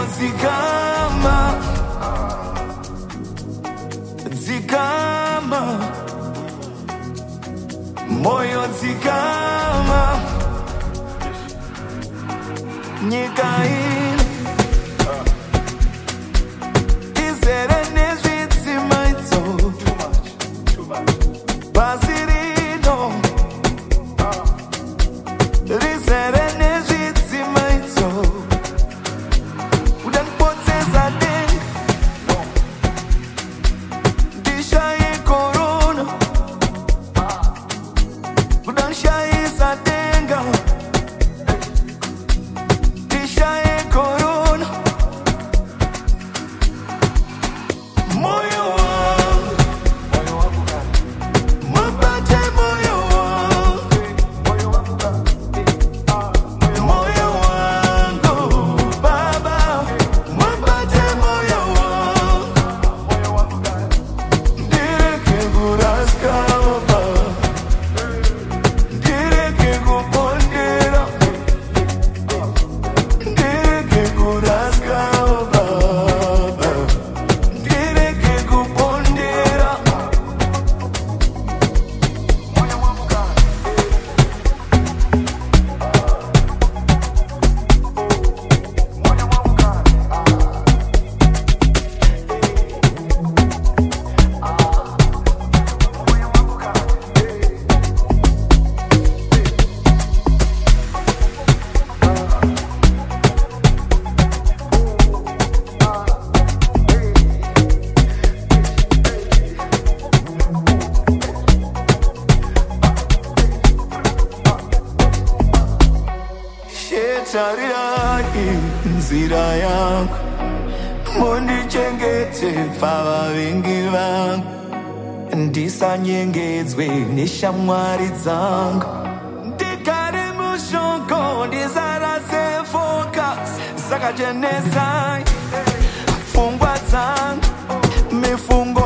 zikama moyo zikama nyika hii izere nezvitsima itso basi rino rizere nezvitsima itso udanipoteza denga ndishaye korona udanishayisa denga ndishaye korona moyo wangu mapate moyo wangu moyo wangu baba mapate moyo wangu ndireke kuraskapa ndireke kupondera ndireke kuraskapa ndireke kupondera Shetariraki nzira yangu mundichengete pavavengi vangu ndisanyengedzwe neshamwari dzangu ndigare mushoko ndisarase focus saka chenesai pfungwa dzangu mifungo